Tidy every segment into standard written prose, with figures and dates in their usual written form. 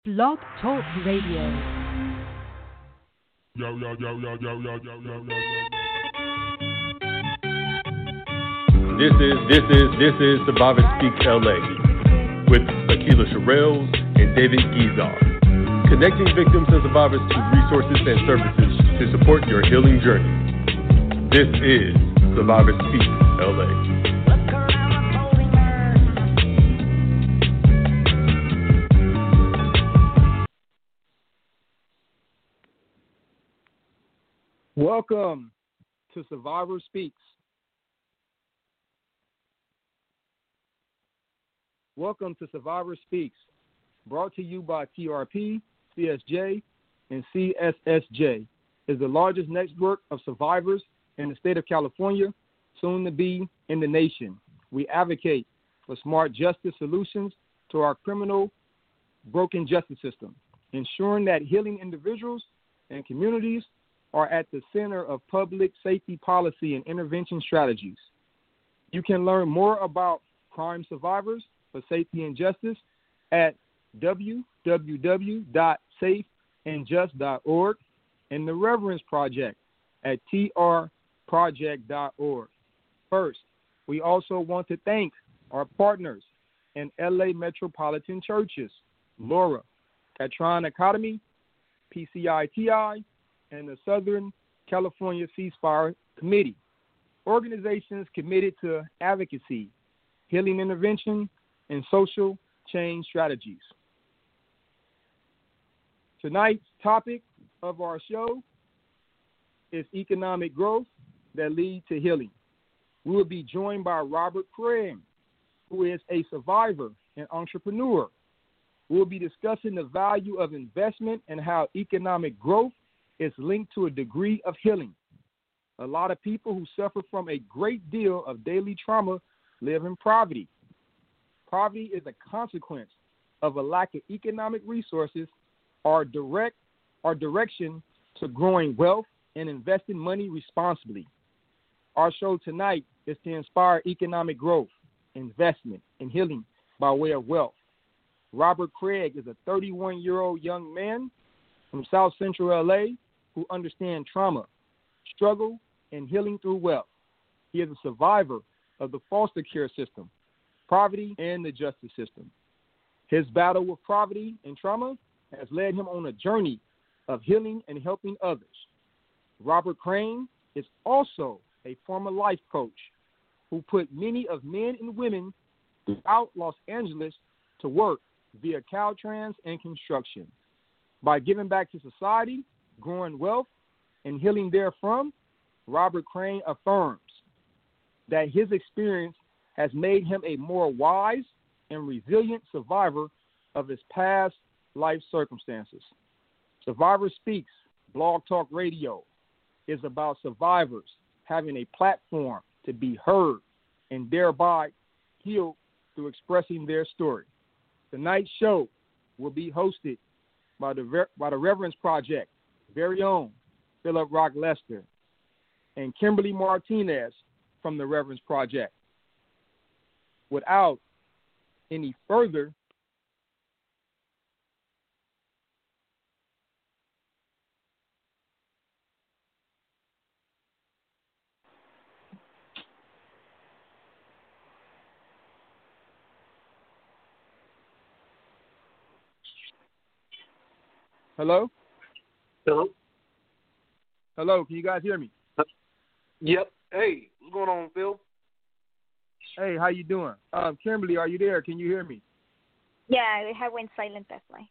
Blog Talk Radio. Yo, yo, yo, yo, yo, yo, yo, yo, yo, yo. This is Survivor Speaks LA with Akila Sherrills and David Gizar, connecting victims and survivors to resources and services to support your healing journey. This is Survivor Speaks LA. Welcome to Survivor Speaks. Welcome to Survivor Speaks, brought to you by TRP, CSJ, and CSSJ, is the largest network of survivors in the state of California, soon to be in the nation. We advocate for smart justice solutions to our criminal, broken justice system, ensuring that healing individuals and communities are at the center of public safety policy and intervention strategies. You can learn more about crime survivors for safety and justice at www.safeandjust.org and the Reverence Project at trproject.org. First, we also want to thank our partners in LA Metropolitan Churches, Laura, Catron Academy, PCITI, and the Southern California Ceasefire Committee, organizations committed to advocacy, healing intervention, and social change strategies. Tonight's topic of our show is economic growth that leads to healing. We will be joined by Robert Craig, who is a survivor and entrepreneur. We will be discussing the value of investment and how economic growth is linked to a degree of healing. A lot of people who suffer from a great deal of daily trauma live in poverty. Poverty is a consequence of a lack of economic resources or direction to growing wealth and investing money responsibly. Our show tonight is to inspire economic growth, investment, and healing by way of wealth. Robert Craig is a 31-year-old young man from South Central LA who understand trauma, struggle, and healing through wealth. He is a survivor of the foster care system, poverty, and the justice system. His battle with poverty and trauma has led him on a journey of healing and helping others. Robert Crane is also a former life coach who put many of men and women throughout Los Angeles to work via Caltrans and construction. By giving back to society, growing wealth, and healing therefrom, Robert Crane affirms that his experience has made him a more wise and resilient survivor of his past life circumstances. Survivor Speaks, Blog Talk Radio, is about survivors having a platform to be heard and thereby healed through expressing their story. Tonight's show will be hosted by the Reverence Project, very own Philip Rock Lester, and Kimberly Martinez from the Reverence Project. Without any further Hello? Hello? Hello, can you guys hear me? Yep. Hey, what's going on, Phil? Hey, how you doing? Kimberly, are you there? Can you hear me? Yeah, I went silent, that's why.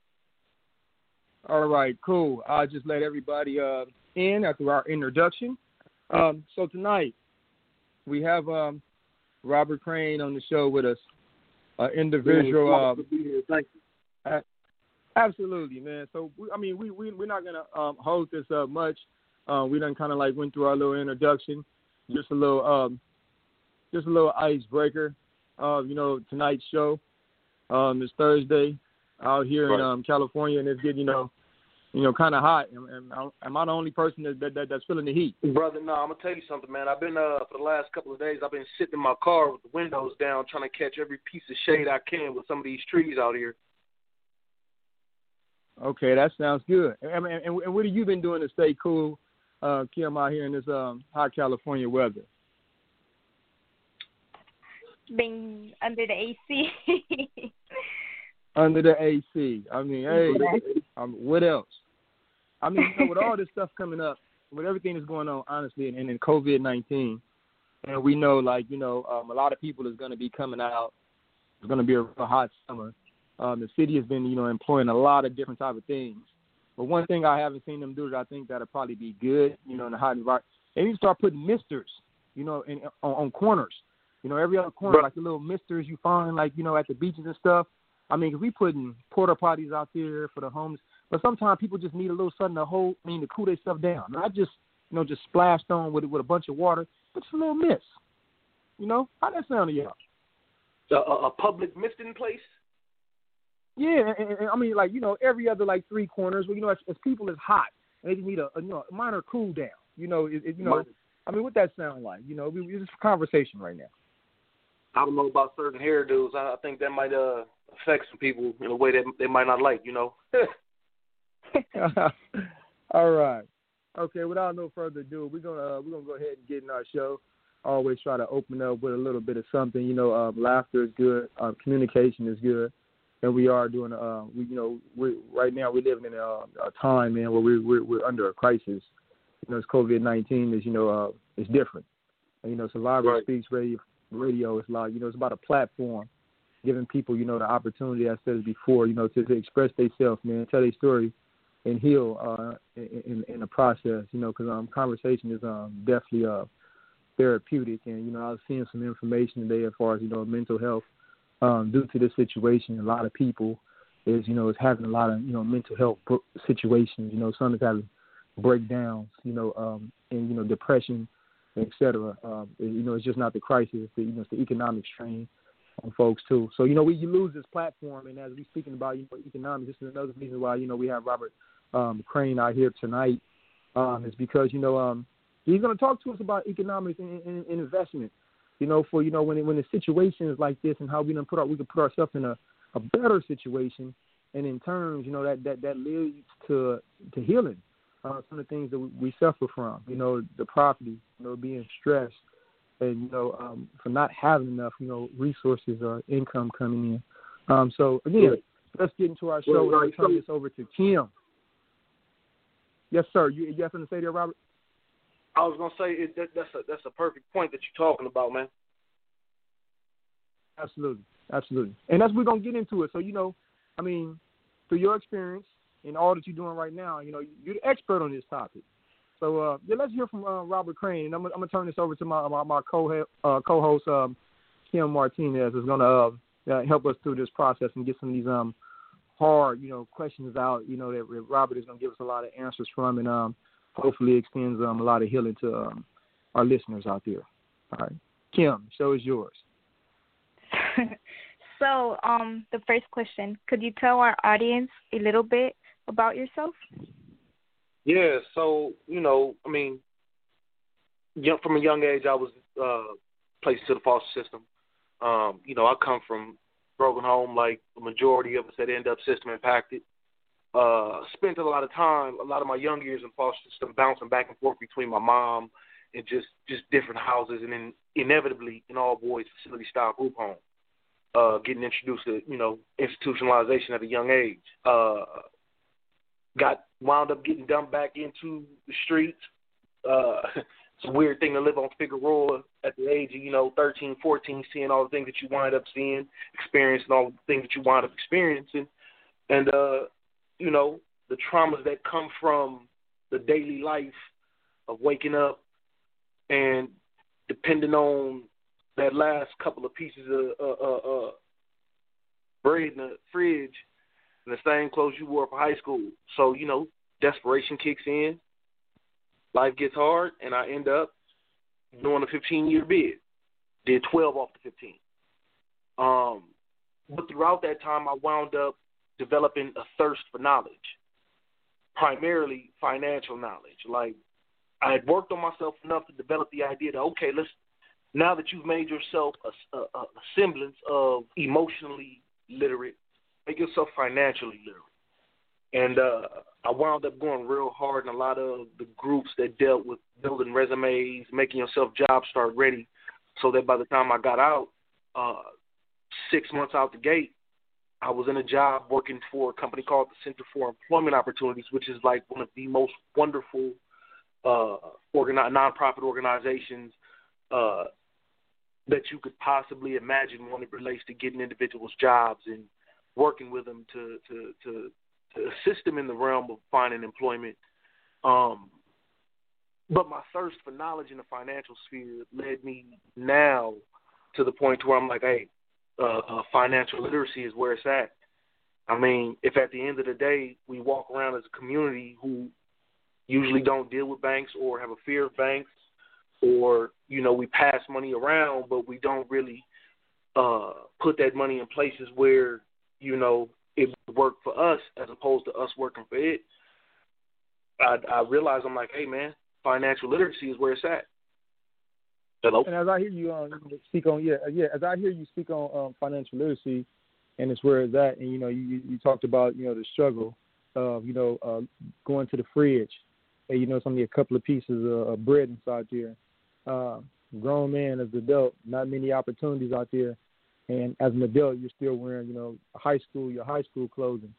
All right, cool. I'll just let everybody in after our introduction. So tonight, we have Robert Crane on the show with us, individual. Thank you. Absolutely, man. So, we're not going to hold this up much. We done kind of like went through our little introduction, just a little icebreaker. Tonight's show is Thursday out here in California, and it's getting kind of hot. Am I the only person that's feeling the heat? Brother, no, I'm gonna tell you something, man. I've been for the last couple of days, I've been sitting in my car with the windows down, trying to catch every piece of shade I can with some of these trees out here. Okay, that sounds good. And what have you been doing to stay cool, Kim, out here in this hot California weather? Being under the AC. Under the AC. I mean, hey, what else? I mean, with all this stuff coming up, with everything that's going on, honestly, and in COVID-19, and we know, a lot of people is going to be coming out. It's going to be a hot summer. The city has been, employing a lot of different type of things. But one thing I haven't seen them do that I think that'll probably be good, in the hot environment, they need to start putting misters, on corners. Every other corner, like the little misters you find, at the beaches and stuff. I mean, if we putting porta potties out there for the homeless, but sometimes people just need a little something to cool their stuff down. Not just, just splashed on with a bunch of water, but just a little mist. How that sound to y'all? A public misting place? Yeah, and I mean, every other, 3 corners, where, as people is hot, and they just need a minor cool down. I mean, what that sound like? It's just a conversation right now. I don't know about certain hairdos. I think that might affect some people in a way that they might not like, All right. Okay, without no further ado, we're gonna go ahead and get in our show. Always try to open up with a little bit of something. Laughter is good. Communication is good. And we are doing. Right now we're living in a time, man, where we're under a crisis. It's COVID-19 is it's different. And, Survivor Speaks Radio is it's about a platform, giving people the opportunity. I said it before, to express themselves, man, tell their story, and heal in the process. Because conversation is definitely therapeutic. And I was seeing some information today as far as mental health. Due to this situation, a lot of people is having a lot of mental health situations. Some is having breakdowns, and depression, etc. It's just not the crisis; it's the economic strain on folks too. So you lose this platform, and as we're speaking about economics, this is another reason why we have Robert Crane out here tonight. Is because he's going to talk to us about economics and investment. When the situation is like this, and how we can put ourselves in a better situation, and in turn, that leads to healing. Some of the things that we suffer from, the poverty, being stressed, and for not having enough, resources or income coming in. So again, let's get into our show. We're going to turn this over to Kim. Yes, sir. You have something to say there, Robert? I was gonna say that's a perfect point that you're talking about, man. Absolutely, and that's we're gonna get into it. So through your experience and all that you're doing right now, you're the expert on this topic. So let's hear from Robert Crane, and I'm gonna turn this over to my co-host Kim Martinez, is gonna help us through this process and get some of these hard questions out. That Robert is gonna give us a lot of answers from, and hopefully extends a lot of healing to our listeners out there. All right, Kim, show is yours. So, the first question, could you tell our audience a little bit about yourself? Yeah, so, from a young age, I was placed into the foster system. I come from broken home, like the majority of us that end up system impacted. Spent a lot of my young years in foster system bouncing back and forth between my mom and just different houses, and then inevitably an all-boys facility-style group home. Getting introduced to, institutionalization at a young age. Wound up getting dumped back into the streets. It's a weird thing to live on Figueroa at the age of, 13, 14, seeing all the things that you wind up seeing, experiencing all the things that you wind up experiencing. And, the traumas that come from the daily life of waking up and depending on that last couple of pieces of bread in the fridge and the same clothes you wore for high school. So, desperation kicks in, life gets hard, and I end up doing a 15-year bid. Did 12 off the 15. But throughout that time, I wound up developing a thirst for knowledge, primarily financial knowledge. Like, I had worked on myself enough to develop the idea that, okay, now that you've made yourself a semblance of emotionally literate, make yourself financially literate. And I wound up going real hard in a lot of the groups that dealt with building resumes, making yourself job start ready, so that by the time I got out, 6 months out the gate, I was in a job working for a company called the Center for Employment Opportunities, which is like one of the most wonderful nonprofit organizations that you could possibly imagine when it relates to getting individuals jobs and working with them to assist them in the realm of finding employment. But my thirst for knowledge in the financial sphere led me now to the point where I'm like, hey, financial literacy is where it's at. I mean, if at the end of the day we walk around as a community who usually don't deal with banks or have a fear of banks, or, you know, we pass money around, but we don't really put that money in places where, you know, it would work for us as opposed to us working for it, I realize, I'm like, hey, man, financial literacy is where it's at. Hello? And as I hear you speak on, as I hear you speak on financial literacy, and it's where it's at, and, you know, you talked about, you know, the struggle of, you know, going to the fridge, and, you know, it's only a couple of pieces of bread inside there. Grown man, as an adult, not many opportunities out there. And as an adult, you're still wearing, you know, your high school clothing.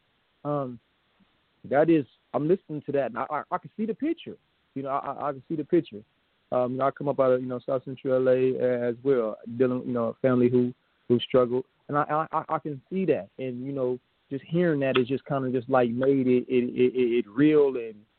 That is, I'm listening to that, and I can see the picture. You know, I can see the picture. You know, I come up out of, you know, South Central LA as well, dealing, you know, a family who struggled, and I can see that. And, you know, just hearing that is just kind of just like made it real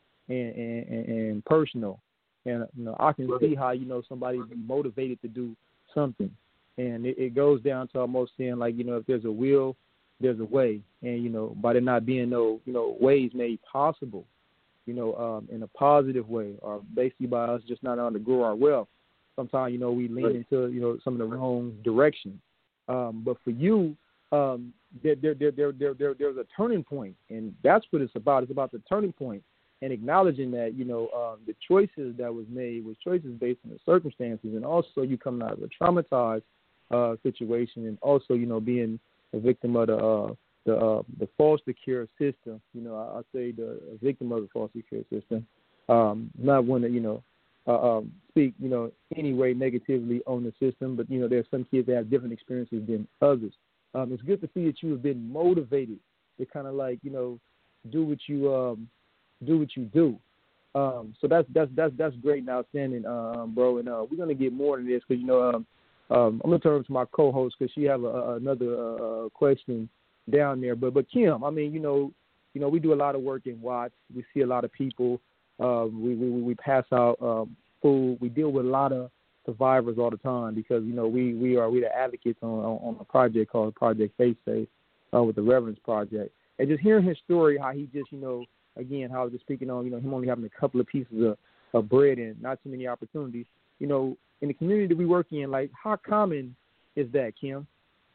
and personal. And, you know, I can see how, you know, somebody be motivated to do something. And it goes down to almost saying, like, you know, if there's a will, there's a way. And, you know, by there not being no, you know, ways made possible, you know, in a positive way, or basically by us just not on to grow our wealth. Sometimes, you know, we lean into, you know, some of the wrong direction. But for you, there's a turning point, and that's what it's about. It's about the turning point. And acknowledging that, you know, the choices that was made was choices based on the circumstances, and also you coming out of a traumatized situation, and also, you know, being a victim of the foster care system. You know, I say the victim of the foster care system. Not one to, you know, speak, you know, any way negatively on the system, but, you know, there's some kids that have different experiences than others. It's good to see that you have been motivated to kind of, like, you know, do what you do. So that's great and outstanding, bro. And we're gonna get more into this because, you know, I'm gonna turn to my co-host because she have another question down there. But Kim, I mean, you know, we do a lot of work in Watts. We see a lot of people. We pass out food. We deal with a lot of survivors all the time because, you know, we the advocates on a project called Project Faith Safe with the Reverence Project. And just hearing his story, how he just, you know, again, how I was just speaking on, you know, him only having a couple of pieces of bread and not too many opportunities. You know, in the community that we work in, like, how common is that, Kim?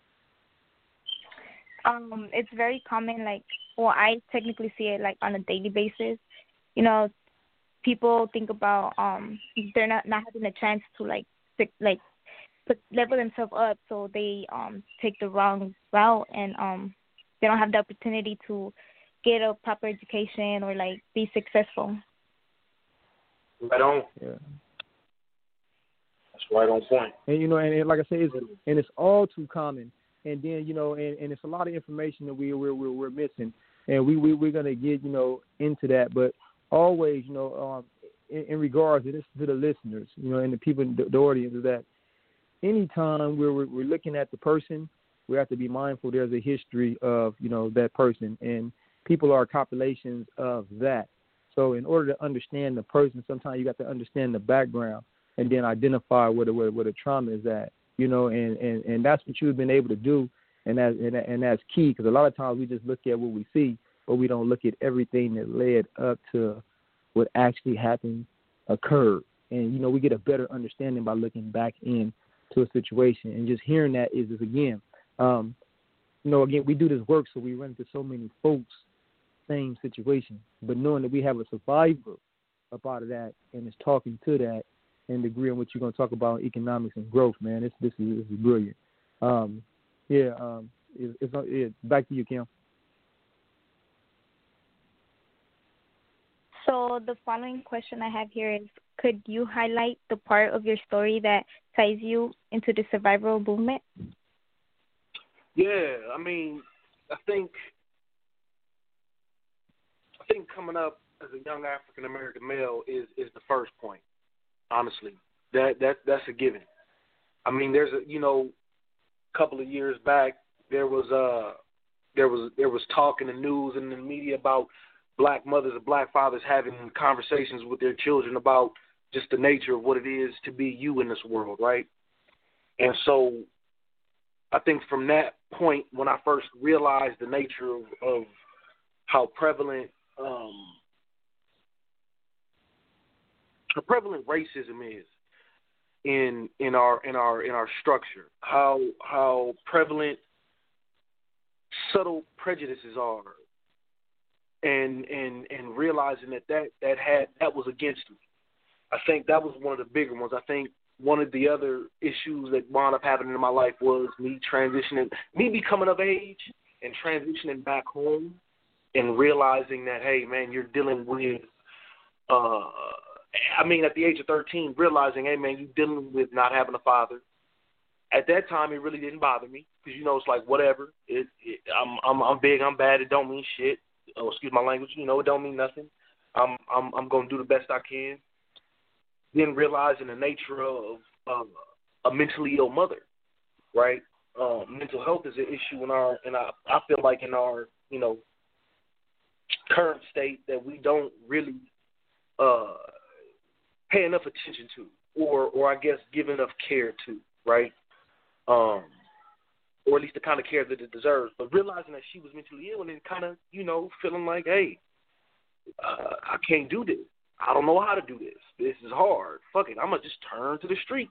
It's very common. Like, well, I technically see it like on a daily basis. You know, people think about they're not having a chance to level themselves up, so they take the wrong route, and they don't have the opportunity to get a proper education or like be successful. Right on. Yeah. That's right on point. And, you know, and like I said, it's all too common. And then, you know, and it's a lot of information that we're missing, and we're gonna get, you know, into that. But always, you know, in regards to this, to the listeners, you know, and the people, the audience, is that anytime we're looking at the person, we have to be mindful there's a history of, you know, that person, and people are compilations of that. So in order to understand the person, sometimes you got to understand the background and then identify where the trauma is at, you know, and that's what you've been able to do, and that's key, because a lot of times we just look at what we see, but we don't look at everything that led up to what actually happened, occurred. And, you know, we get a better understanding by looking back into a situation, and just hearing that is again, you know, again, we do this work, so we run into so many folks, same situation, but knowing that we have a survivor up out of that and is talking to that and agreeing what you're going to talk about in economics and growth, man, this is brilliant. It's back to you, Kim. So the following question I have here is, could you highlight the part of your story that ties you into the survival movement? Yeah, I mean, I think coming up as a young African American male is the first point. Honestly, that's a given. I mean, there's a couple of years back there was talk in the news and in the media about black mothers and black fathers having conversations with their children about just the nature of what it is to be you in this world, right? And so I think from that point, when I first realized the nature of how prevalent racism is in our structure, how prevalent subtle prejudices are, and realizing that was against me. I think that was one of the bigger ones. I think one of the other issues that wound up happening in my life was me becoming of age and transitioning back home and realizing that, hey, man, you're dealing with, at the age of 13, realizing, hey, man, you're dealing with not having a father. At that time, it really didn't bother me because, it's like, whatever. I'm big, I'm bad, it don't mean shit. Oh, excuse my language. It don't mean nothing. I'm going to do the best I can. Then realizing the nature of a mentally ill mother, right? Mental health is an issue I feel like in our, current state that we don't really pay enough attention to, or I guess give enough care to, right? Or at least the kind of care that it deserves. But realizing that she was mentally ill and then kind of, feeling like, hey, I can't do this. I don't know how to do this. This is hard. Fuck it. I'm going to just turn to the streets.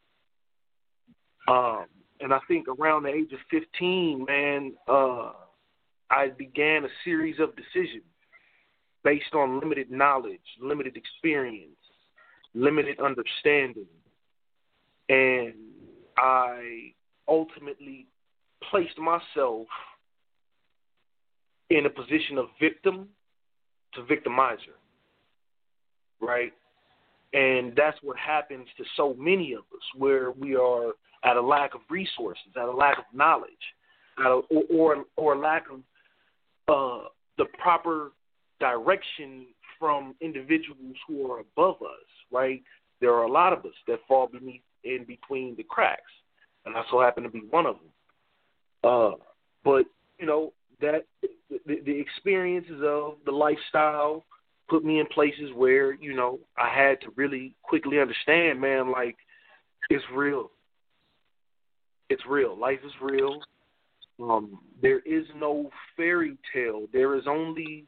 And I think around the age of 15, man, I began a series of decisions based on limited knowledge, limited experience, limited understanding. And I ultimately placed myself in a position of victim to victimizer, right? And that's what happens to so many of us, where we are at a lack of resources, at a lack of knowledge, or a lack of the proper direction from individuals who are above us, right? There are a lot of us that fall in between the cracks, and I so happen to be one of them. But that the experiences of the lifestyle put me in places where I had to really quickly understand, man, like, it's real. It's real. Life is real. There is no fairy tale. There is only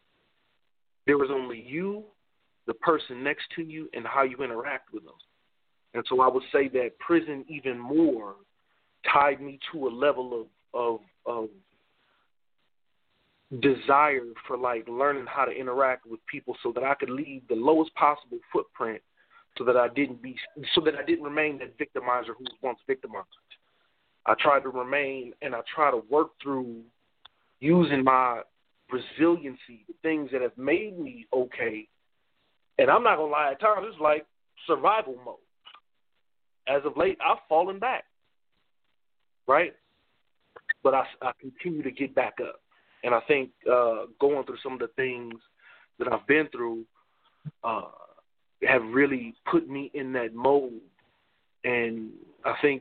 you, the person next to you, and how you interact with them. And so I would say that prison even more tied me to a level of desire for, like, learning how to interact with people so that I could leave the lowest possible footprint, so that I didn't remain that victimizer who was once victimized. I tried to remain, and I try to work through using my resiliency, the things that have made me okay. And I'm not going to lie, at times it's like survival mode. As of late, I've fallen back, right? But I continue to get back up. And I think going through some of the things that I've been through have really put me in that mode. And I think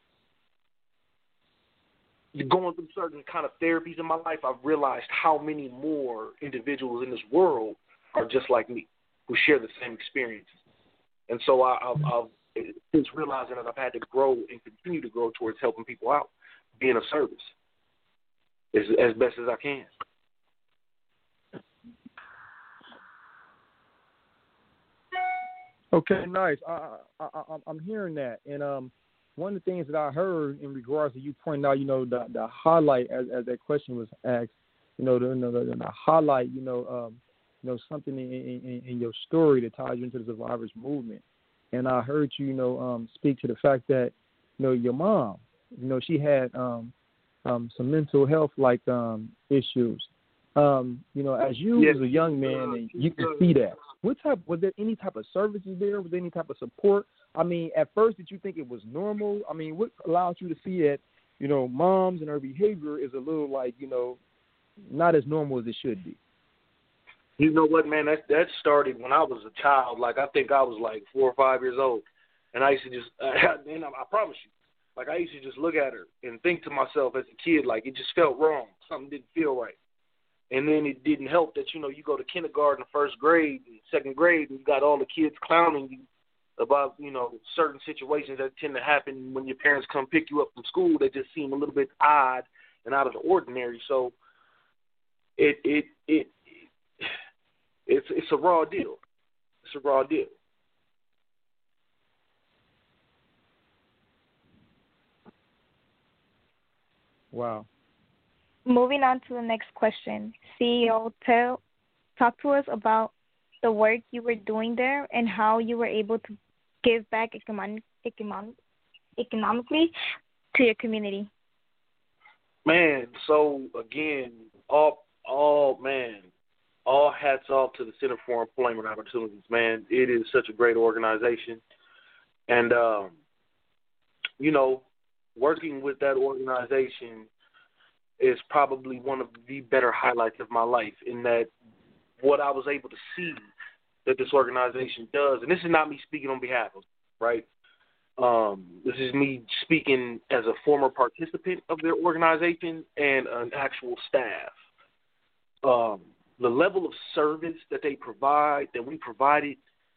going through certain kind of therapies in my life, I've realized how many more individuals in this world are just like me, who share the same experiences. And so I've since realizing that I've had to grow and continue to grow towards helping people out, being of service as best as I can. Okay, nice. I'm hearing that, and one of the things that I heard in regards to you pointing out, the highlight as that question was asked, the highlight, something in your story that ties you into the survivors movement, and I heard you, speak to the fact that, your mom, she had some mental health issues. As you as a young man, and you can see that. Was there any type of services there? Was there any type of support? I mean, at first, did you think it was normal? I mean, what allows you to see that, moms and her behavior is a little like, not as normal as it should be? You know what, man? That started when I was a child. Like, I think I was like 4 or 5 years old. And I used to just, and I promise you, like, I used to just look at her and think to myself as a kid, like, it just felt wrong. Something didn't feel right. And then it didn't help that, you go to kindergarten, first grade, and second grade, and you got all the kids clowning you about, certain situations that tend to happen when your parents come pick you up from school that just seem a little bit odd and out of the ordinary. So it's a raw deal. It's a raw deal. Wow. Moving on to the next question. CEO, talk to us about the work you were doing there and how you were able to give back economically to your community. Man, so again, all hats off to the Center for Employment Opportunities, man. It is such a great organization. And, working with that organization is probably one of the better highlights of my life, in that what I was able to see that this organization does, and this is not me speaking on behalf of, right? This is me speaking as a former participant of their organization and an actual staff. The level of service that they provide, that we provided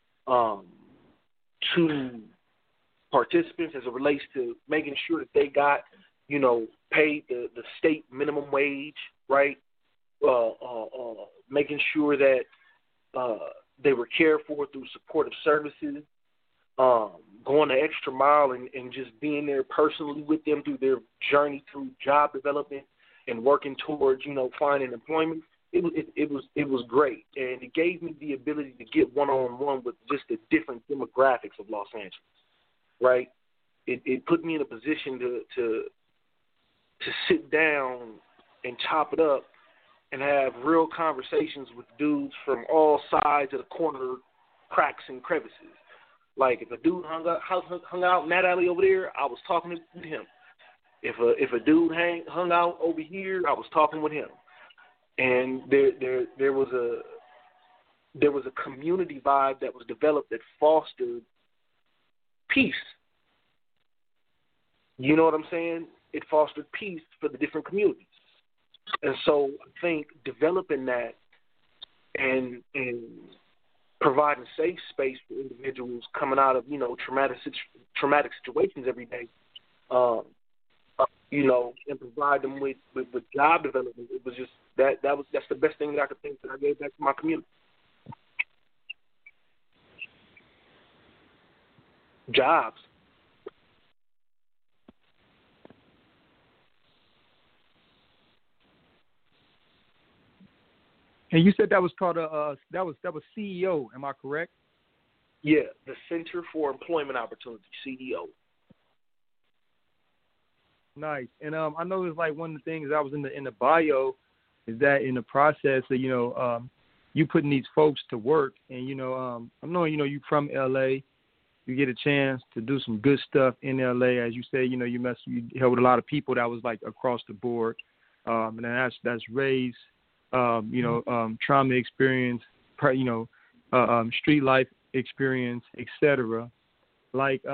to participants as it relates to making sure that they got, paid the state minimum wage, right? Making sure that they were cared for through supportive services, going the extra mile and just being there personally with them through their journey through job development and working towards, finding employment. It was great, and it gave me the ability to get one-on-one with just the different demographics of Los Angeles, right? It put me in a position to sit down and chop it up and have real conversations with dudes from all sides of the corner cracks and crevices. Like, if a dude hung out in that alley over there, I was talking with him. If a dude hung out over here, I was talking with him. And there was a community vibe that was developed that fostered peace. You know what I'm saying? It fostered peace for the different communities. And so I think developing that and providing safe space for individuals coming out of, traumatic situations every day, and provide them with job development. It was just that's the best thing that I could think that I gave back to my community. Jobs. And you said that was called that was CEO. Am I correct? Yeah, the Center for Employment Opportunity, CEO. Nice. And I know it's like one of the things I was in the bio is that in the process of you putting these folks to work, and I know you from LA, you get a chance to do some good stuff in LA, as you say. You held with a lot of people that was like across the board, and that's race. Trauma experience, street life experience, etc. Like,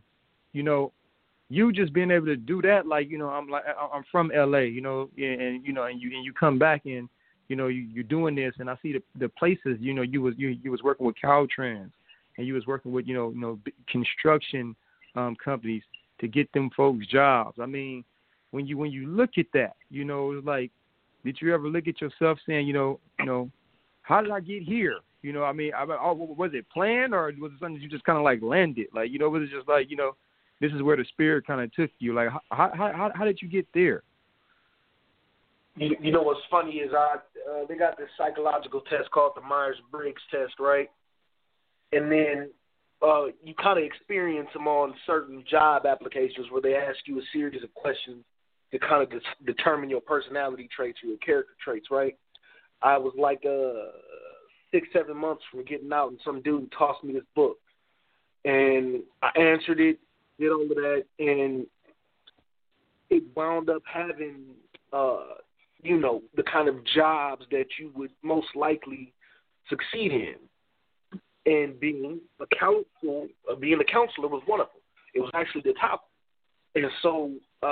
you just being able to do that, like, I'm from LA, and you come back and, you're doing this, and I see the places, you was working with Caltrans, and you was working with, construction companies to get them folks jobs. I mean, when you look at that, it's like, did you ever look at yourself saying, how did I get here? Was it planned, or was it something you just kind of like landed? Like, was it just like, this is where the spirit kind of took you? Like, how did you get there? You know what's funny is they got this psychological test called the Myers-Briggs test, right? And then you kind of experience them on certain job applications where they ask you a series of questions to kind of determine your personality traits or your character traits, right? I was like a 6-7 months from getting out, and some dude tossed me this book. And I answered it, did all of that, and it wound up having, the kind of jobs that you would most likely succeed in. And being a counselor was one of them. It was actually the top. And so,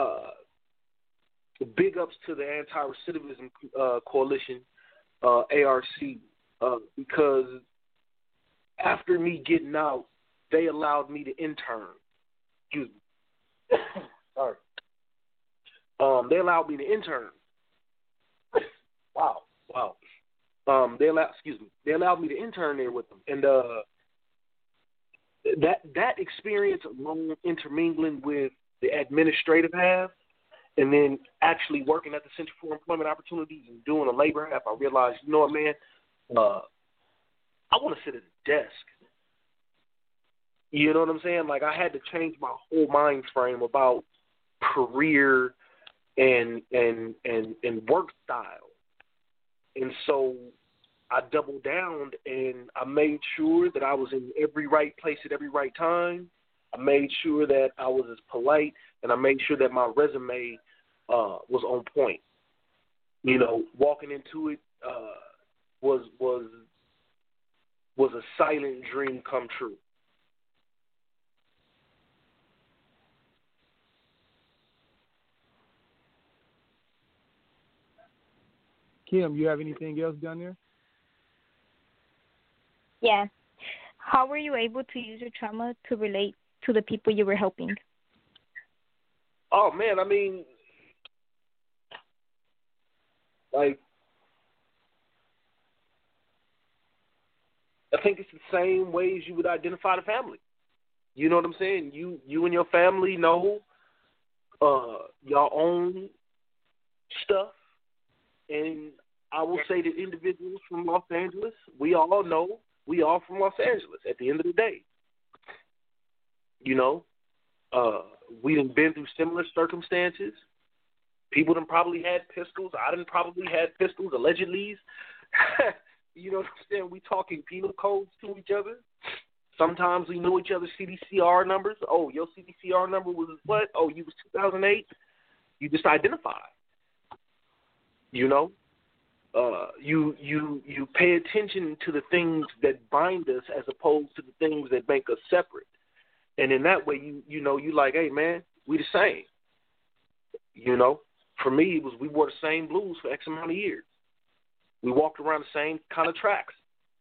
big ups to the Anti-Recidivism Coalition, ARC, because after me getting out, they allowed me to intern. Excuse me. Sorry. They allowed me to intern. Wow. They allowed me to intern there with them, and that experience alone, intermingling with the administrative half, and then actually working at the Center for Employment Opportunities and doing a labor half, I realized, you know what, man, I want to sit at a desk. You know what I'm saying? Like, I had to change my whole mind frame about career and work style. And so I doubled down, and I made sure that I was in every right place at every right time. I made sure that I was as polite, and I made sure that my resume was on point. You know, walking into it was a silent dream come true. Kim, you have anything else down there? Yeah. How were you able to use your trauma to relate to the people you were helping? Oh, man, I mean, like, I think it's the same ways you would identify the family. You know what I'm saying? You and your family know your own stuff. And I will say that individuals from Los Angeles, we all know we are from Los Angeles at the end of the day. You know, we done been through similar circumstances. People done probably had pistols. I done probably had pistols, allegedly. You know what I'm saying? We talking penal codes to each other. Sometimes we know each other's CDCR numbers. Oh, your CDCR number was what? Oh, you was 2008? You just identified. You know? You pay attention to the things that bind us as opposed to the things that make us separate. And in that way, you know, you like, hey, man, we the same. You know? For me, it was we wore the same blues for X amount of years. We walked around the same kind of tracks.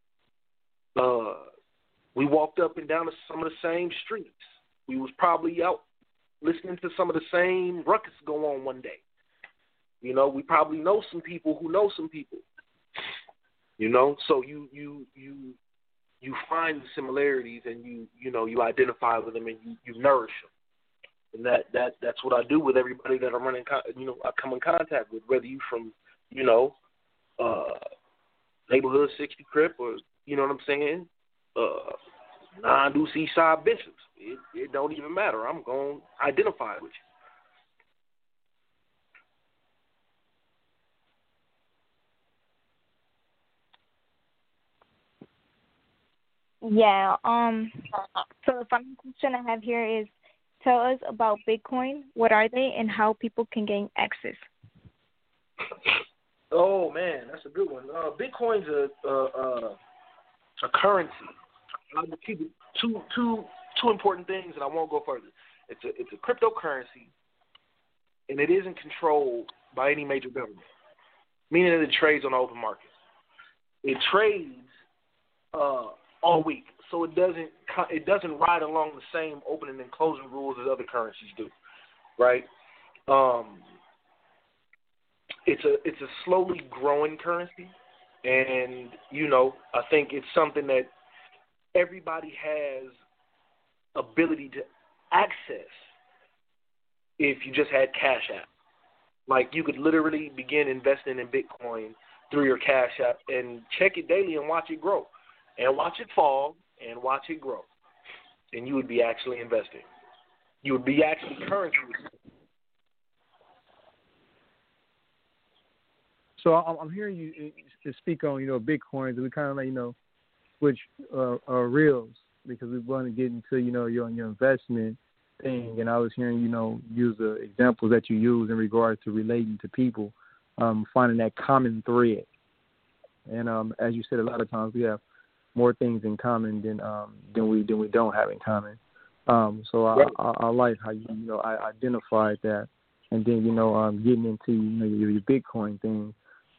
We walked up and down some of the same streets. We was probably out listening to some of the same ruckus go on one day. You know, we probably know some people who know some people. You know, so you find the similarities and you identify with them and you nourish them. And that's what I do with everybody that I'm running. I come in contact with, whether you from neighborhood 60 Crip or you know what I'm saying, non-Deuce Eastside Bishops. It don't even matter. I'm going to identify with you. Yeah. So the final question I have here is, tell us about Bitcoin. What are they, and how people can gain access? Oh man, that's a good one. Bitcoin's a currency. I'm gonna keep it two important things, and I won't go further. It's a cryptocurrency, and it isn't controlled by any major government, meaning that it trades on the open market. It trades all week, so it doesn't ride along the same opening and closing rules as other currencies do, right? It's a slowly growing currency, and I think it's something that everybody has ability to access if you just had Cash App. Like, you could literally begin investing in Bitcoin through your Cash App and check it daily and watch it grow, and watch it fall and watch it grow, and you would be actually investing. You would be actually currency. So I'm hearing you speak on, Bitcoins. We kind of like, switch reels because we want to get into, your investment thing. And I was hearing, use the examples that you use in regards to relating to people, finding that common thread. And as you said, a lot of times we have more things in common than we don't have in common. So I like how I identified that, and then getting into your Bitcoin thing.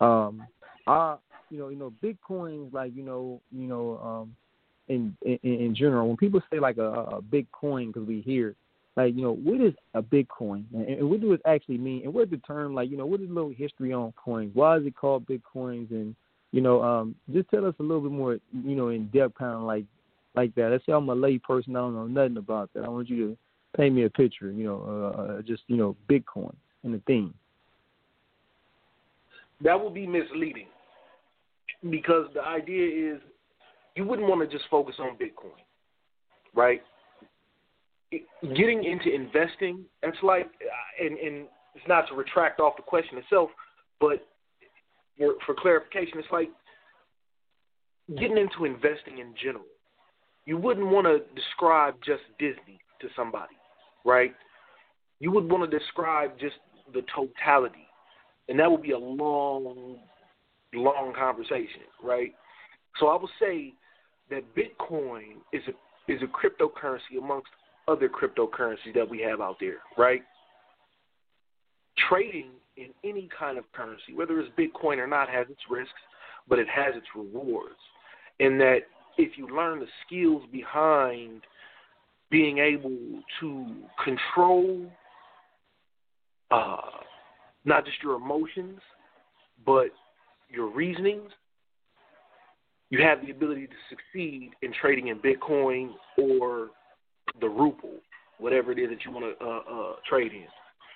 Bitcoin, like in general, when people say like a Bitcoin, because we hear it, like what is a Bitcoin, and what does it actually mean, and what is the term, like what is a little history on coins? Why is it called Bitcoins? And just tell us a little bit more, in depth, kind of like that. Let's say I'm a lay person, I don't know nothing about that. I want you to paint me a picture, just Bitcoin and the theme. That would be misleading, because the idea is you wouldn't want to just focus on Bitcoin, right? Getting into investing, that's like, and it's not to retract off the question itself, but for clarification, it's like getting into investing in general. You wouldn't want to describe just Disney to somebody, right? You would want to describe just the totality, and that would be a long conversation, right? So I would say that Bitcoin is a cryptocurrency amongst other cryptocurrencies that we have out there, right? Trading in any kind of currency, whether it's Bitcoin or not, has its risks, but it has its rewards. In that if you learn the skills behind being able to control not just your emotions, but your reasonings, you have the ability to succeed in trading in Bitcoin or the ruble, whatever it is that you want to trade in.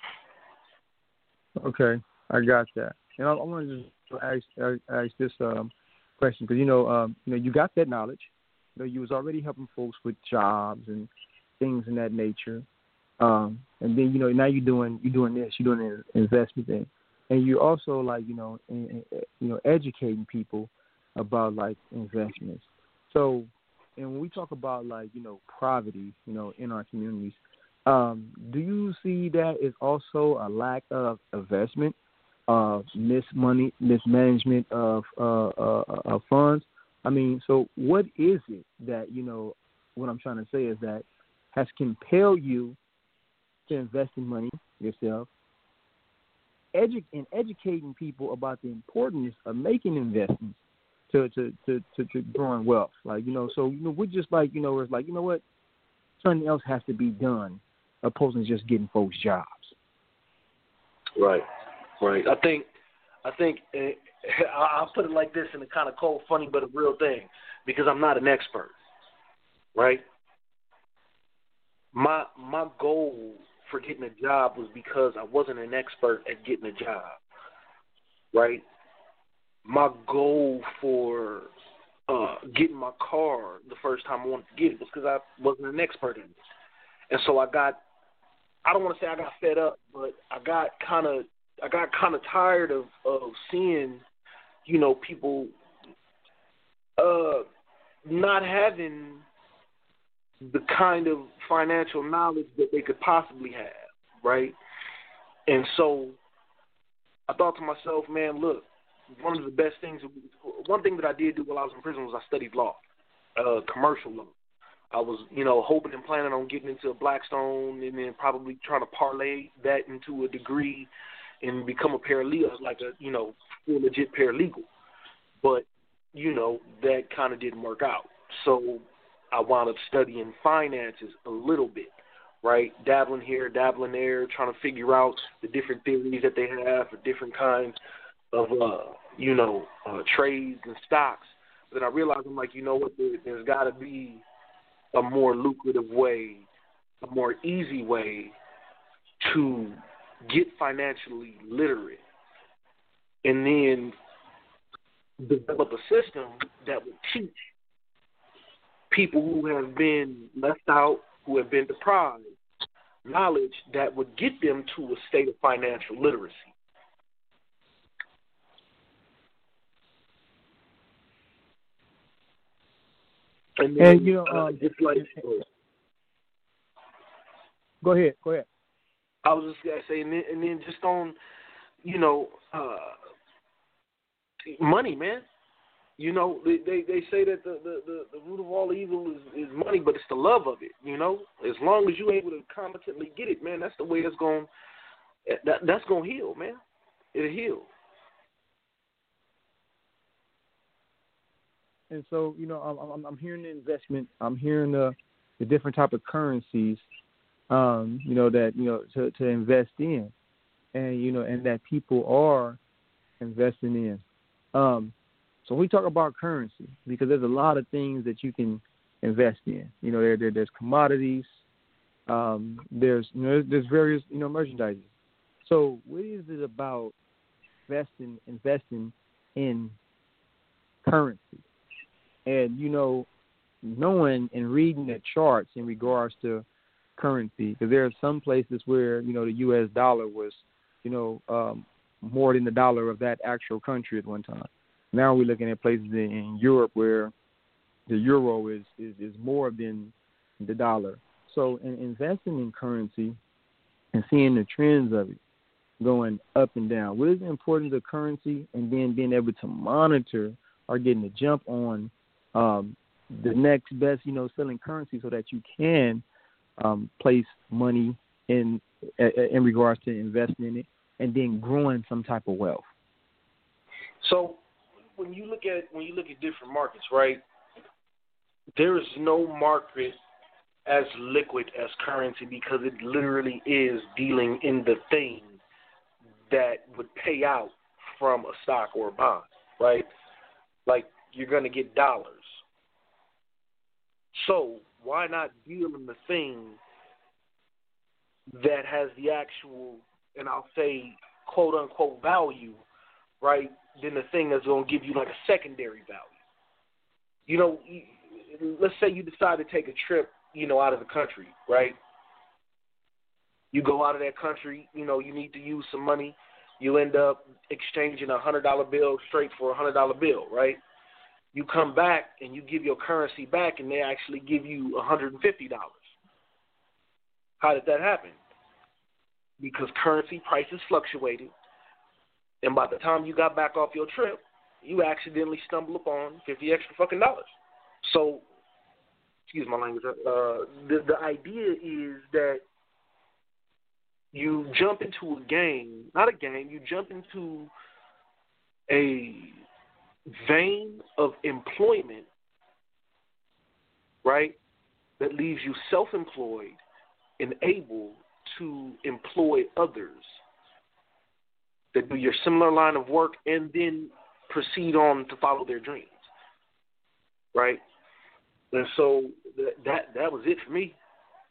Okay, I got that. And I want to just ask this question, because you got that knowledge. You was already helping folks with jobs and things in that nature. And then now you're doing this. You're doing an investment thing, and you're also like educating people about like investments. So, and when we talk about like poverty, in our communities, do you see that as also a lack of investment, mismanagement of funds? I mean, so what is it that what I'm trying to say is that has compelled you to invest in money yourself, educating people about the importance of making investments to growing wealth, like so we're just like it's like what, something else has to be done opposed to just getting folks jobs. Right. I think I'll put it like this in a kind of cold, funny, but a real thing, because I'm not an expert, right? My goal for getting a job was because I wasn't an expert at getting a job, right? My goal for getting my car the first time I wanted to get it was because I wasn't an expert in it. And so I don't want to say I got fed up, but I got kind of tired of seeing, people not having the kind of financial knowledge that they could possibly have, right? And so I thought to myself, man, look, one thing that I did do while I was in prison was I studied law, commercial law. I was, hoping and planning on getting into Blackstone and then probably trying to parlay that into a degree and become a paralegal, like a, full legit paralegal. But, that kind of didn't work out. So I wound up studying finances a little bit, right? Dabbling here, dabbling there, trying to figure out the different theories that they have for different kinds of, trades and stocks. But then I realized, I'm like, there's got to be a more lucrative way, a more easy way to get financially literate, and then develop a system that would teach people who have been left out, who have been deprived, knowledge that would get them to a state of financial literacy. And then, you know, it's like, go ahead. I was just gonna say, and then just on, you know, money, man. You know, they say that the root of all evil is money, but it's the love of it. You know, as long as you're able to competently get it, man, that's the way that's going to heal, man. It'll heal. And so, you know, I'm hearing the investment. I'm hearing the different type of currencies, you know, that, you know, to invest in, and, you know, and that people are investing in. So we talk about currency because there's a lot of things that you can invest in. You know, there's commodities, there's various, you know, merchandises. So what is it about investing in currency? And, you know, knowing and reading the charts in regards to currency, because there are some places where, you know, the U.S. dollar was, you know, more than the dollar of that actual country at one time. Now we're looking at places in Europe where the euro is more than the dollar. So in investing in currency and seeing the trends of it going up and down, what is the importance of currency, and then being able to monitor or getting a jump on the next best, you know, selling currency so that you can place money in regards to investing in it and then growing some type of wealth. So when you look at different markets, right, there is no market as liquid as currency because it literally is dealing in the thing that would pay out from a stock or a bond, right? Like, you're going to get dollars. So why not deal in the thing that has the actual, and I'll say, quote-unquote value, right, than the thing that's going to give you like a secondary value. You know, let's say you decide to take a trip, you know, out of the country, right? You go out of that country, you know, you need to use some money. You end up exchanging a $100 bill straight for a $100 bill, right? You come back and you give your currency back and they actually give you $150. How did that happen? Because currency prices fluctuated, and by the time you got back off your trip, you accidentally stumble upon $50 extra fucking dollars. So, excuse my language. The idea is that you jump into you jump into a vein of employment, right, that leaves you self-employed and able to employ others that do your similar line of work and then proceed on to follow their dreams, right? And so that was it for me.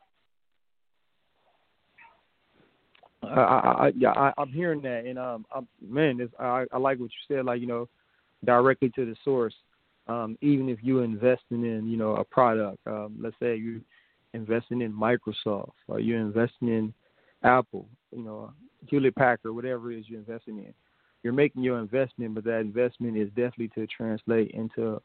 I'm hearing that, and I like what you said. Like, you know, directly to the source. Even if you're investing in, you know, a product, let's say you're investing in Microsoft or you're investing in Apple, you know, Hewlett Packard, whatever it is you're investing in, you're making your investment, but that investment is definitely to translate into,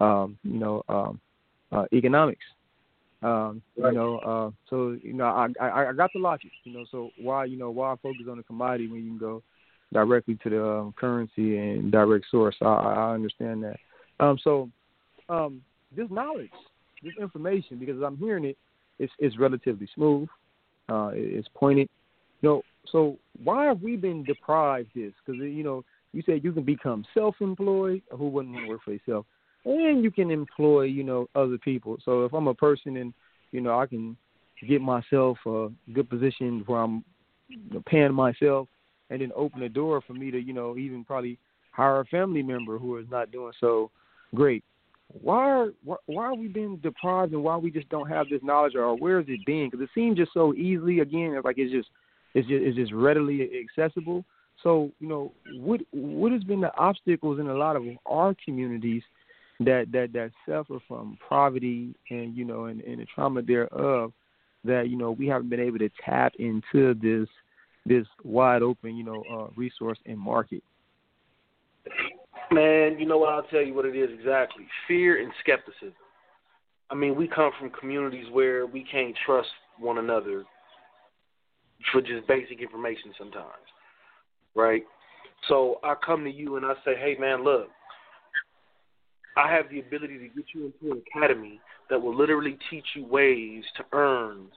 economics. Right. You know, so, you know, I got the logic, you know, so why focus on the commodity when you can go directly to the currency and direct source? I understand that. So this knowledge, this information, because I'm hearing it, it's relatively smooth, it's pointed, you know, so why have we been deprived this? Because, you know, you said you can become self-employed, who wouldn't want to work for yourself? And you can employ, you know, other people. So if I'm a person and, you know, I can get myself a good position where I'm paying myself and then open the door for me to, you know, even probably hire a family member who is not doing so great. Why are we being deprived, and why we just don't have this knowledge, or where is it being? Because it seems just so easily, again, like it's just readily accessible. So, you know, what has been the obstacles in a lot of our communities that suffer from poverty and, you know, and the trauma thereof, that, you know, we haven't been able to tap into this wide open, you know, resource and market? Man, you know what, I'll tell you what it is exactly. Fear and skepticism. I mean, we come from communities where we can't trust one another for just basic information sometimes, right? So I come to you and I say, hey, man, look, I have the ability to get you into an academy that will literally teach you ways to earn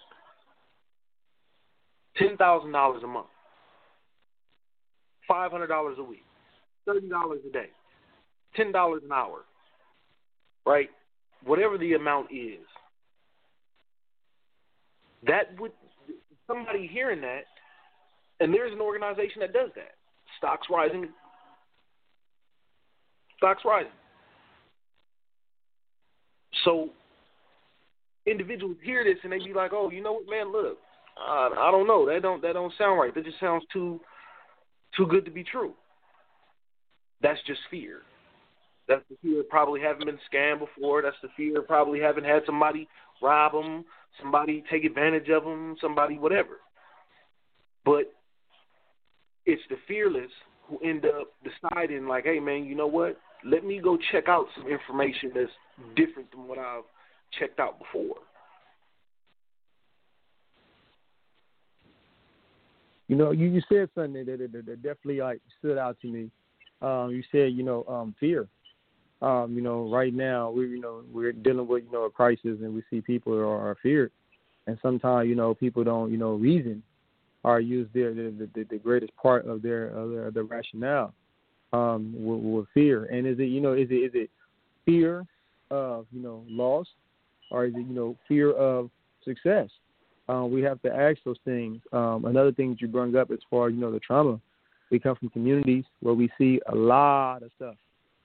$10,000 a month, $500 a week, $30 a day, $10 an hour, right? Whatever the amount is. That would, somebody hearing that, and there's an organization that does that. Stocks rising. So individuals hear this and they be like, oh, you know what, man, look, I don't know. That don't sound right. That just sounds too good to be true. That's just fear. That's the fear of probably having been scammed before. That's the fear of probably having had somebody rob them, somebody take advantage of them, somebody whatever. But it's the fearless who end up deciding like, hey, man, you know what? Let me go check out some information that's different than what I've checked out before. You know, you said something that definitely like stood out to me. You said, fear. Right now we're dealing with a crisis, and we see people are feared, and sometimes people don't reason or use the greatest part of their rationale with fear. And is it fear of loss, or is it fear of success? We have to ask those things. Another thing that you brought up as far as the trauma, we come from communities where we see a lot of stuff.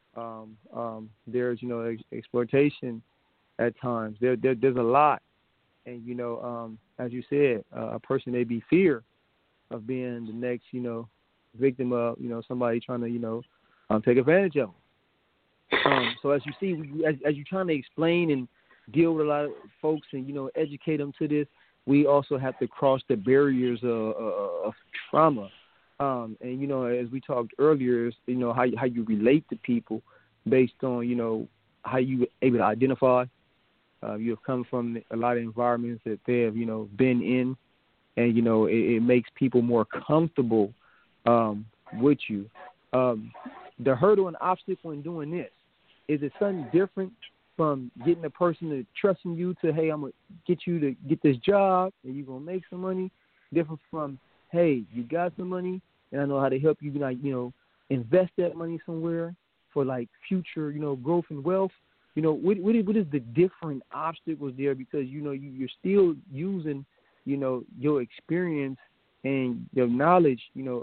There's exploitation at times. There's a lot, and as you said, a person may be fear of being the next victim of somebody trying to take advantage of them. So as you see, as you're trying to explain and deal with a lot of folks and educate them to this, we also have to cross the barriers of trauma. And as we talked earlier, is how you relate to people based on how you able to identify. You have come from a lot of environments that they have been in, and it makes people more comfortable with you. The hurdle and obstacle in doing this, is it something different from getting a person to trusting you to, hey, I'm gonna get you to get this job and you're gonna make some money? Different from, hey, you got some money and I know how to help you, invest that money somewhere for like future, growth and wealth. What is the different obstacles there? Because you're still using, your experience and your knowledge,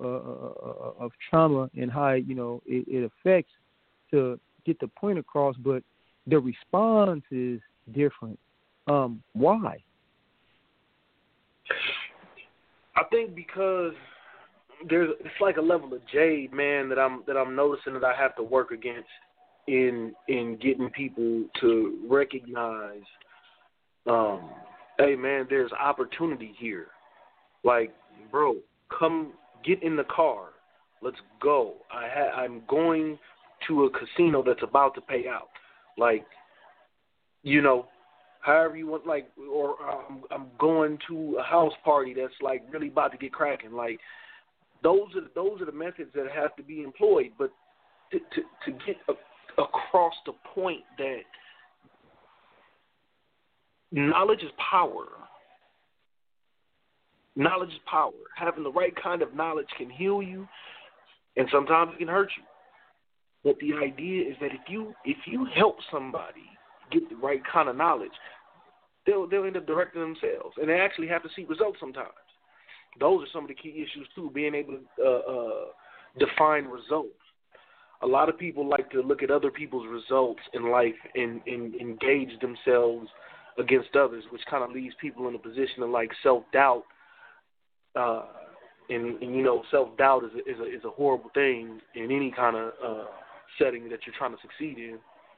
of trauma and how it affects to get the point across, but the response is different. Why? I think because it's like a level of jade, man, that I'm noticing that I have to work against in getting people to recognize, hey, man, there's opportunity here. Like, bro, come get in the car. Let's go. I'm going to a casino that's about to pay out. Like, however you want, like, or I'm going to a house party that's like really about to get cracking. Like, those are the methods that have to be employed. But to get across the point that knowledge is power. Knowledge is power. Having the right kind of knowledge can heal you, and sometimes it can hurt you. But the idea is that if you help somebody get the right kind of knowledge, they'll end up directing themselves, and they actually have to see results sometimes. Those are some of the key issues too, being able to define results. A lot of people like to look at other people's results in life and engage themselves against others, which kind of leaves people in a position of like self-doubt. And self-doubt is a horrible thing in any kind of setting that you're trying to succeed in.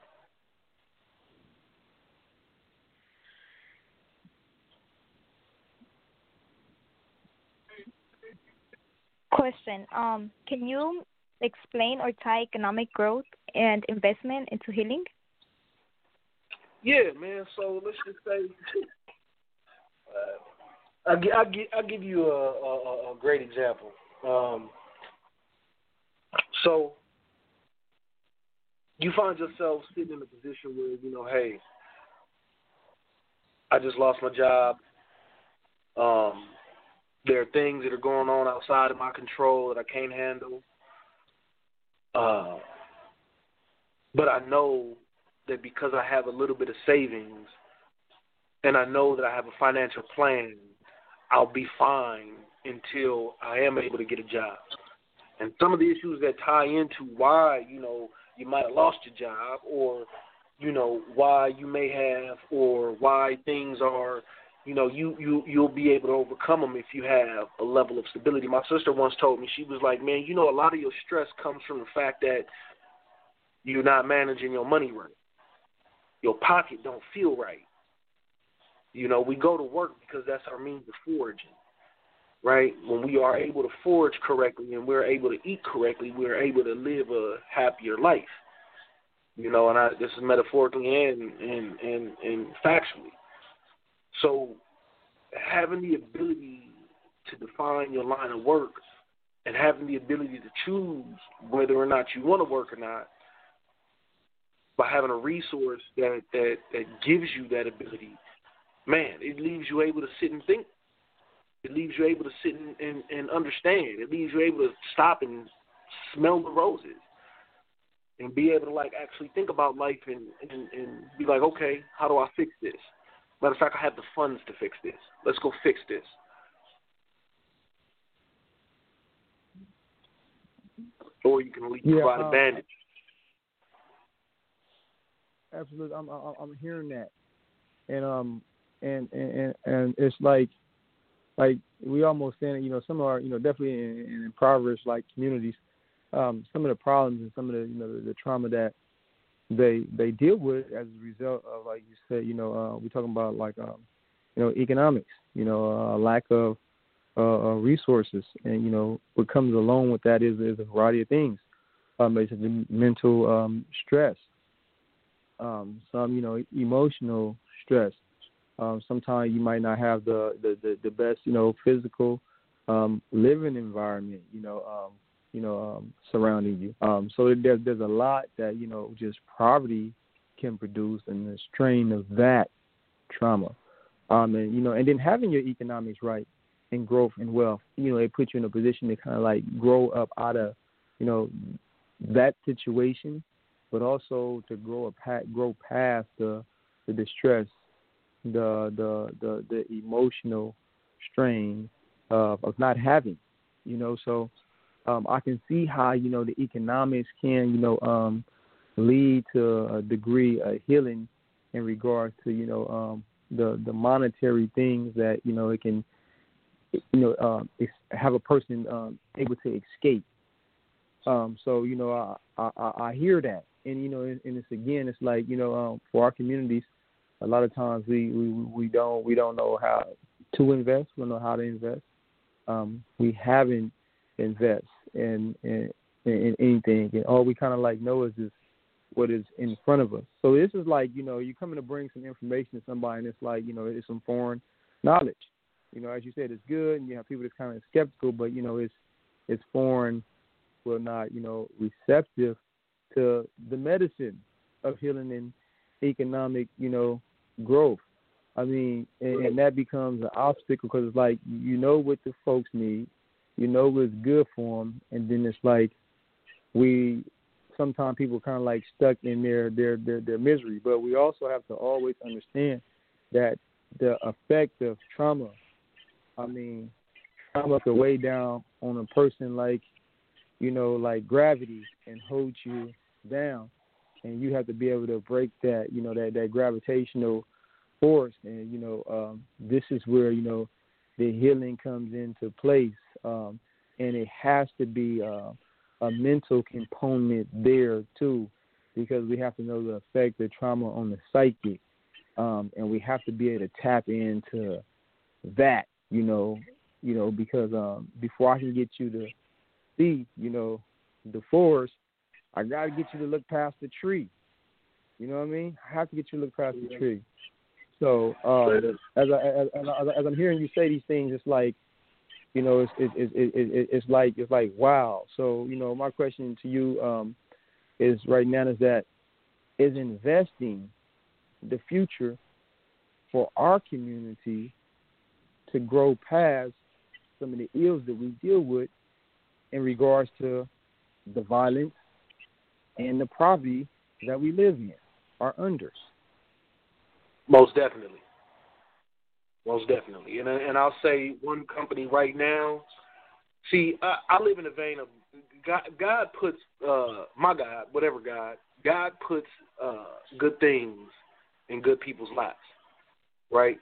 Question. Can you explain or tie economic growth and investment into healing? Yeah, man. So let's just say, I'll give you a great example. So you find yourself sitting in a position where, you know, hey, I just lost my job. There are things that are going on outside of my control that I can't handle. But I know that because I have a little bit of savings and I know that I have a financial plan, I'll be fine until I am able to get a job. And some of the issues that tie into why, you know, you might have lost your job, or, you know, why you may have, or why things are, you know, you'll be able to overcome them if you have a level of stability. My sister once told me, she was like, man, you know, a lot of your stress comes from the fact that you're not managing your money right. Your pocket don't feel right. You know, we go to work because that's our means of foraging, right? When we are able to forage correctly and we're able to eat correctly, we're able to live a happier life. You know, and this is metaphorically and factually. So having the ability to define your line of work and having the ability to choose whether or not you want to work or not, by having a resource that gives you that ability, man, it leaves you able to sit and think. It leaves you able to sit and understand. It leaves you able to stop and smell the roses and be able to, like, actually think about life and be like, okay, how do I fix this? Matter of fact, I have the funds to fix this. Let's go fix this. Or you can provide a bandage. Absolutely, I'm hearing that, and it's like we almost saying, you know, some are, you know, definitely in impoverished like communities, some of the problems and some of the, you know, the trauma that they deal with as a result of, like you said, you know, we're talking about like you know, economics, you know, lack of resources, and you know, what comes along with that is a variety of things, basically mental stress. Some, you know, emotional stress. Sometimes you might not have the best, you know, physical living environment, you know, surrounding you. So there's a lot that, you know, just poverty can produce, and the strain of that trauma. And you know, and then having your economics right and growth and wealth, you know, it puts you in a position to kind of like grow up out of, you know, that situation, but also to grow past the distress, the emotional strain of not having, you know. So I can see how, you know, the economics can, you know, lead to a degree of healing in regards to, you know, the monetary things that, you know, it can, you know, have a person able to escape. So, you know, I hear that. And, you know, and it's, again, it's like, you know, for our communities, a lot of times we don't know how to invest. We don't know how to invest. We haven't invest in anything. And all we kind of like know is this, what is in front of us. So this is like, you know, you're coming to bring some information to somebody, and it's like, you know, it's some foreign knowledge. You know, as you said, it's good, and you have people that's kind of skeptical, but, you know, it's foreign, well, not, you know, receptive to the medicine of healing and economic, you know, growth. I mean, and that becomes an obstacle, because it's like, you know what the folks need, you know what's good for them, and then it's like sometimes people kind of like stuck in their misery. But we also have to always understand that the effect of trauma, I mean, trauma could weigh down on a person like, you know, like gravity, and hold you down. And you have to be able to break that, you know, that gravitational force. And, you know, this is where, you know, the healing comes into place. And it has to be a mental component there, too, because we have to know the effect of trauma on the psyche. And we have to be able to tap into that, you know, because before I can get you to see, you know, the forest, I got to get you to look past the tree. You know what I mean? I have to get you to look past the tree. So as I'm hearing you say these things, it's like, you know, it's like wow. So, you know, my question to you is right now is investing the future for our community to grow past some of the ills that we deal with in regards to the violence and the poverty that we live in, are under. Most definitely. Most definitely. And I'll say one company right now, see, I live in a vein of God puts, my God, whatever God puts good things in good people's lives, right?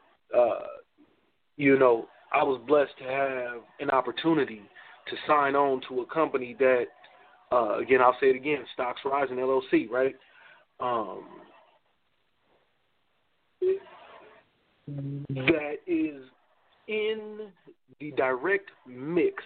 You know, I was blessed to have an opportunity to sign on to a company that, again, I'll say it again, Stocks Rising LLC, right? That is in the direct mix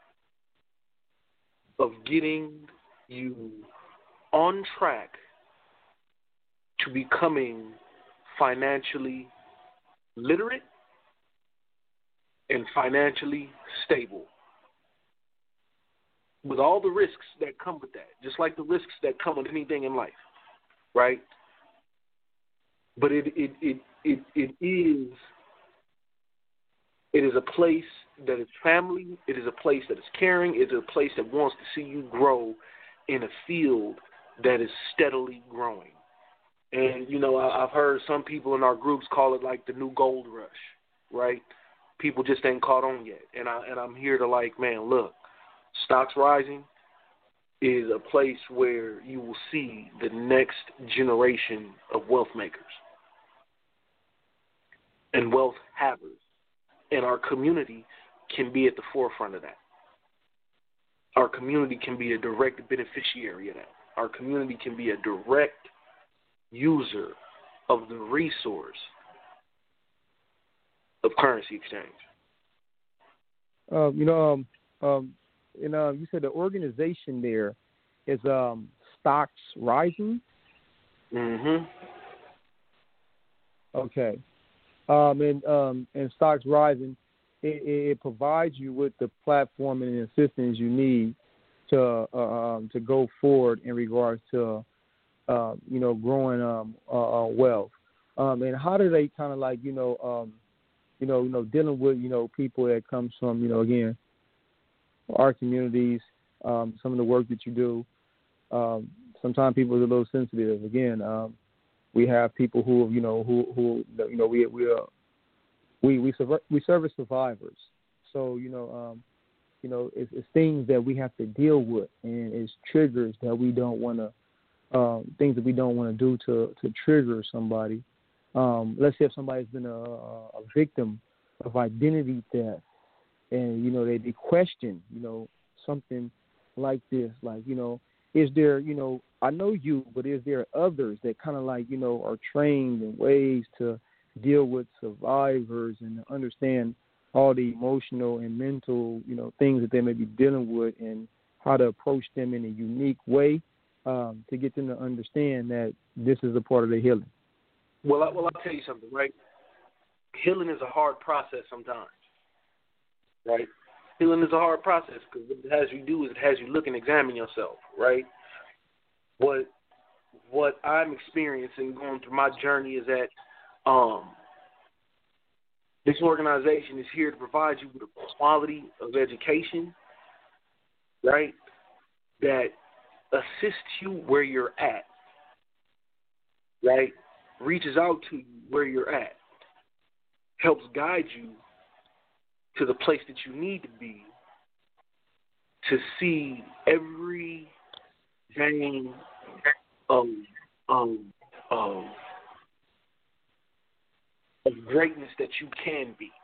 of getting you on track to becoming financially literate and financially stable, with all the risks that come with that, just like the risks that come with anything in life, right? But it is a place that is family. It is a place that is caring. It is a place that wants to see you grow in a field that is steadily growing. And, you know, I've heard some people in our groups call it like the new gold rush, right? People just ain't caught on yet. And I'm here to like, man, look, Stocks Rising is a place where you will see the next generation of wealth makers and wealth havers. And our community can be at the forefront of that. Our community can be a direct beneficiary of that. Our community can be a direct user of the resource of currency exchange. You said the organization there is Stocks Rising? Mm-hmm. Okay. And Stocks Rising, it provides you with the platform and the assistance you need to go forward in regards to growing wealth. And how do they kind of like dealing with people that comes from again our communities, some of the work that you do. Sometimes people are a little sensitive. Again, we have people who we service survivors. So it's things that we have to deal with, and it's triggers that we don't want to things that we don't want to do to trigger somebody. Let's say if somebody's been a victim of identity theft, and they question something like this, like is there I know you, but is there others that kind of like are trained in ways to deal with survivors and understand all the emotional and mental things that they may be dealing with, and how to approach them in a unique way to get them to understand that this is a part of their healing? Well, I'll tell you something, right? Healing is a hard process sometimes, right? Healing is a hard process because what it has you do is it has you look and examine yourself, right? What I'm experiencing going through my journey is that this organization is here to provide you with a quality of education, right, that assists you where you're at, right, reaches out to you where you're at, helps guide you to the place that you need to be to see every vein of greatness that you can be.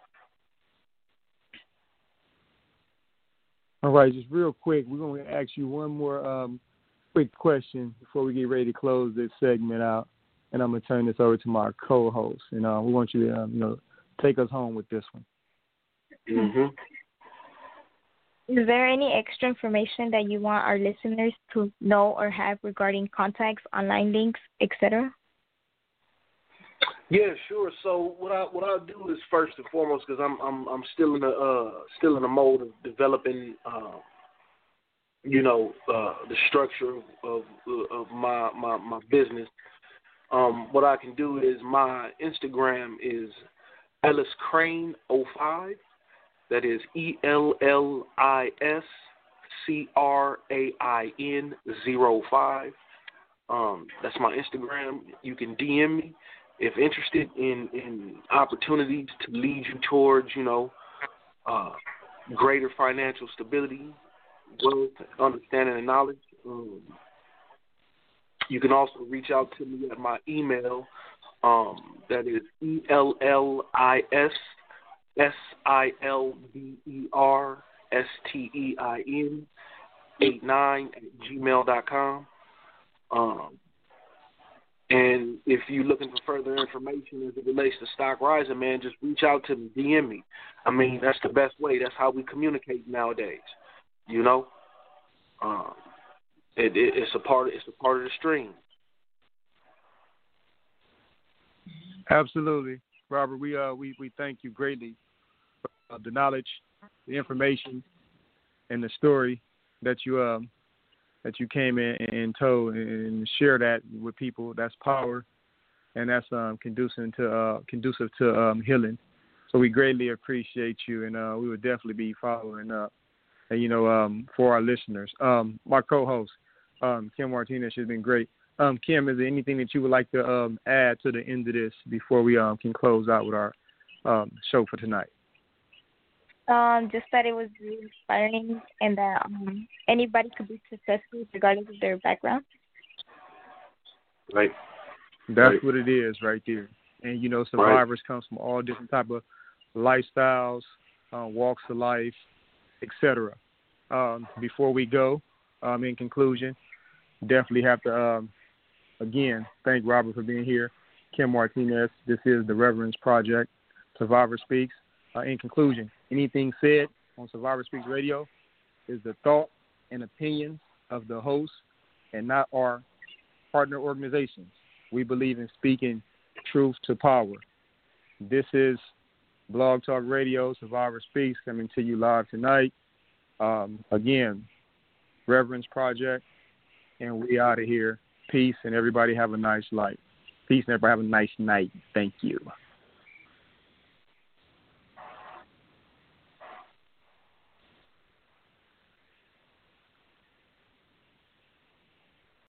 All right, just real quick, we're going to ask you one more quick question before we get ready to close this segment out, and I'm going to turn this over to my co-host, and we want you to take us home with this one. Mm-hmm. Is there any extra information that you want our listeners to know or have regarding contacts, online links, etc.? Yeah, sure. So what I'll do is first and foremost, because I'm still in the mode of developing, the structure of my business. What I can do is my Instagram is Ellis Crane 05. That is ELLISCRAIN 05. That's my Instagram. You can DM me if interested in opportunities to lead you towards, greater financial stability, wealth, understanding, and knowledge. You can also reach out to me at my email. That is ELLISSILBERSTEIN89@gmail.com. And if you're looking for further information as it relates to Stock Rising, man, just reach out to me, DM me. I mean, that's the best way. That's how we communicate nowadays. It's a part of the stream. Absolutely, Robert. We thank you greatly for the knowledge, the information, and the story that you came in and told and share that with people. That's power, and that's conducive to healing. So we greatly appreciate you, and we would definitely be following up. And for our listeners, my co-host Kim Martinez has been great. Kim, is there anything that you would like to add to the end of this before we can close out with our show for tonight? Just that it was really inspiring and that anybody could be successful regardless of their background. Right. That's what it is right there. And, survivors comes from all different type of lifestyles, walks of life, etc. Before we go, in conclusion, definitely have to, again, thank Robert for being here. Kim Martinez, this is the Reverence Project, Survivor Speaks. In conclusion, anything said on Survivor Speaks Radio is the thought and opinions of the host and not our partner organizations. We believe in speaking truth to power. This is Blog Talk Radio, Survivor Speaks, coming to you live tonight. Again, Reverence Project, and we out of here. Peace, and everybody have a nice life. Peace, and everybody have a nice night. Thank you.